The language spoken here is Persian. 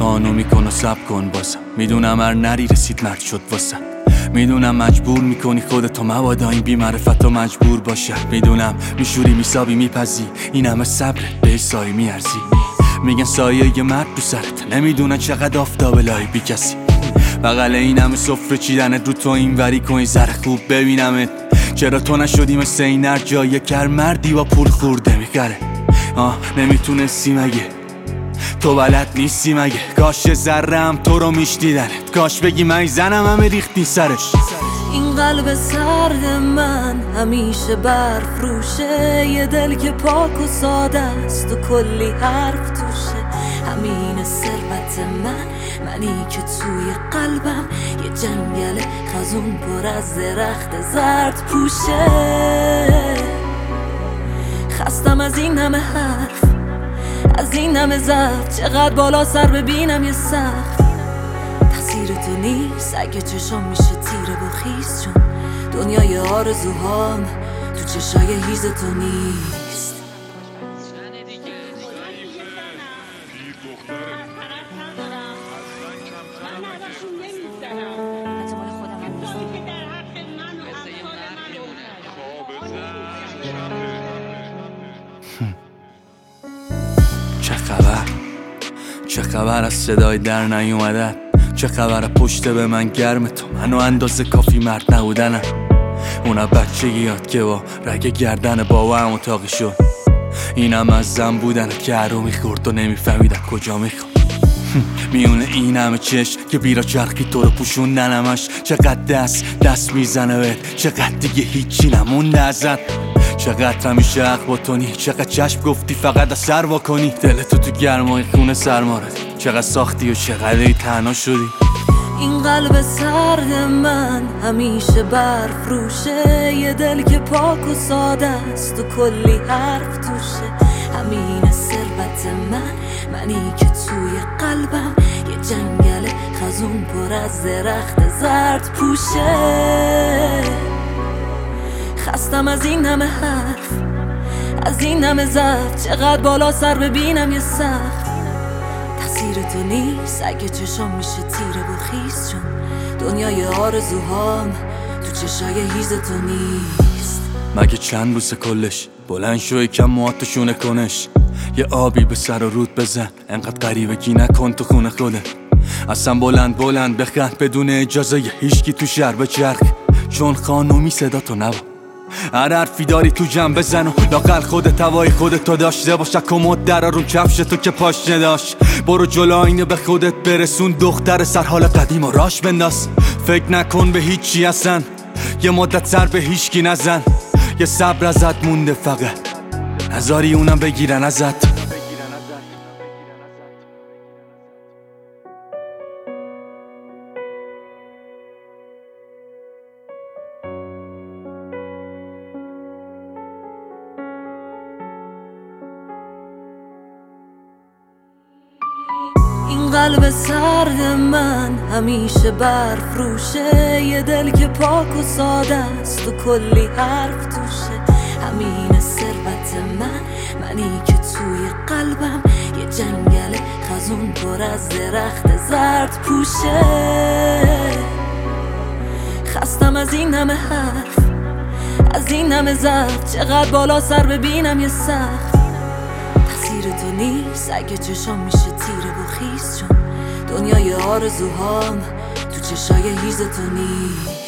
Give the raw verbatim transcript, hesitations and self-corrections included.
خانو میکن و سب کن بازم. میدونم هر نری رسید مرد شد واسم. میدونم مجبور میکنی خودتو مبادا این بی‌معرفتو مجبور باشه. میدونم میشوری میسابی میپزی این همه صبر به سایه میارزی. میگن سایه یه مرد تو سرت، نمیدونن چقدر آفتاب لای بی کسی. بغل این همه سفره چیدنت رو تو این وری کن ذره خوب ببینمت. چرا تو نشدی مثل این هر جای کر مردی با پول خورده میخره. آه نمیتونستی مگه؟ تو بلد نیستی مگه؟ کاش ذره هم تو رو میشنیدنت. کاش بگی من زنم همه ریختی سرش. این قلب سرد من همیشه برف روشه. یه دل که پاک و ساده است و کلی حرف توشه. همین ثروت من، منی که توی قلبم یه جنگل خزون پر از درخت زرد پوشه. خستم از این همه حرف، از این همه ضعف. چقدر بالا سر ببینم یه سقف. تقصیر تو نیست اگه چشم میشه تیره و خیس، چون دنیای آرزوهام تو چشای هیز تو نیست. چه خبر؟ چه خبر از صدای در نیومدن؟ چه خبر پشت به من گرم تو؟ منو اندازه کافی مرد نبودنم. اونا بچگی یاد که با رگ گردن بابا هم اتاقی شد. اینم از زن بودن که هرو میخورد و نمیفهمیدن کجا میخواد. میونه این همه چشم که بیرا چرخی تو رو پوشوندنمش. چقدر دست دست میزنه بهت، چقدر دیگه هیچی نمونده ازت. چقدر همیشه حق با تو نی، چقدر چشم گفتی فقط از سر واکنی. دلتو تو گرمای خونه سرما ردی، چقدر ساختی و چقدر تنها شدی. این قلب سرد من همیشه برف روشه. یه دل که پاک و ساده است و کلی حرف توشه. همین ثروت من، منی که توی قلبم یه جنگل خزون پر از درخت زرد پوشه. خستم از این همه حرف، از این همه ضعف. چقدر بالا سر ببینم یه سقف. تقصیر تو نیست اگه چشم میشه تیره و خیس، چون دنیای آرزوهام تو چشای هیز تو نیست. مگه چند بوسه کلش؟ بلند شو یکم موهاتو کنش. یه آبی به سر و رود بزن، انقدر غریبگی نکن تو خونه خودت. اصلا بلند بلند بخند بدون اجازه یه هیچکی تو شهر بچرخ. چون خانومی صدا تو نبا، هر حرفی داری تو جمع بزن و لاقل خودت هوای خودتو داشته باش. کمد درا رو کفش تو که پاش نداشت. برو جلو اینه به خودت برسون، دختر سر حال قدیم و راش بنداز. فکر نکن به هیچی اصلا، یه مدت سر به هیچکی نزن. یه صبر ازت مونده فقط، نذاری اونم بگیرن ازت. این قلب سرد من همیشه برف روشه. یه دل که پاک و ساده است و کلی حرف توشه. همین ثروت من، منی که توی قلبم یه جنگل خزون پر از درخت زرد پوشه. خستم از این همه حرف، از این همه ضعف. چقدر بالا سر ببینم یه سقف. تقصیر تو نیست اگه چشم میشه تیره و خیس، چون دنیای آرزوهام تو چشای هیز تو نیست.